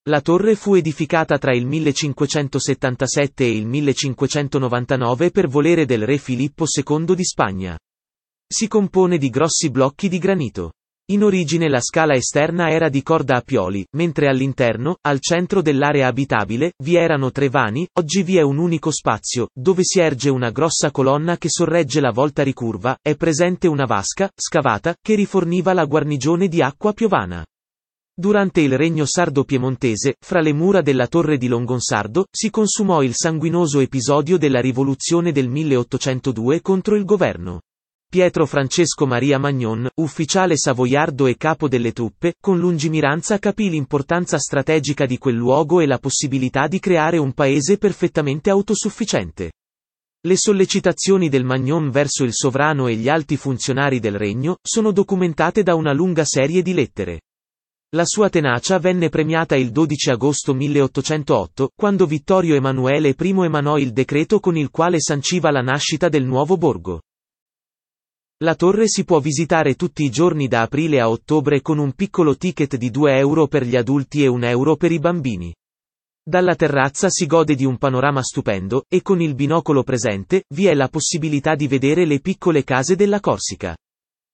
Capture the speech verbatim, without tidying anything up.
La torre fu edificata tra il millecinquecentosettantasette e il millecinquecentonovantanove per volere del re Filippo secondo di Spagna. Si compone di grossi blocchi di granito. In origine la scala esterna era di corda a pioli, mentre all'interno, al centro dell'area abitabile, vi erano tre vani. Oggi vi è un unico spazio, dove si erge una grossa colonna che sorregge la volta ricurva. È presente una vasca, scavata, che riforniva la guarnigione di acqua piovana. Durante il regno sardo-piemontese, fra le mura della torre di Longonsardo, si consumò il sanguinoso episodio della rivoluzione del milleottocentodue contro il governo. Pietro Francesco Maria Magnon, ufficiale savoiardo e capo delle truppe, con lungimiranza capì l'importanza strategica di quel luogo e la possibilità di creare un paese perfettamente autosufficiente. Le sollecitazioni del Magnon verso il sovrano e gli alti funzionari del regno, sono documentate da una lunga serie di lettere. La sua tenacia venne premiata il dodici agosto milleottocentootto, quando Vittorio Emanuele I emanò il decreto con il quale sanciva la nascita del nuovo borgo. La torre si può visitare tutti i giorni da aprile a ottobre con un piccolo ticket di due euro per gli adulti e un euro per i bambini. Dalla terrazza si gode di un panorama stupendo, e con il binocolo presente, vi è la possibilità di vedere le piccole case della Corsica.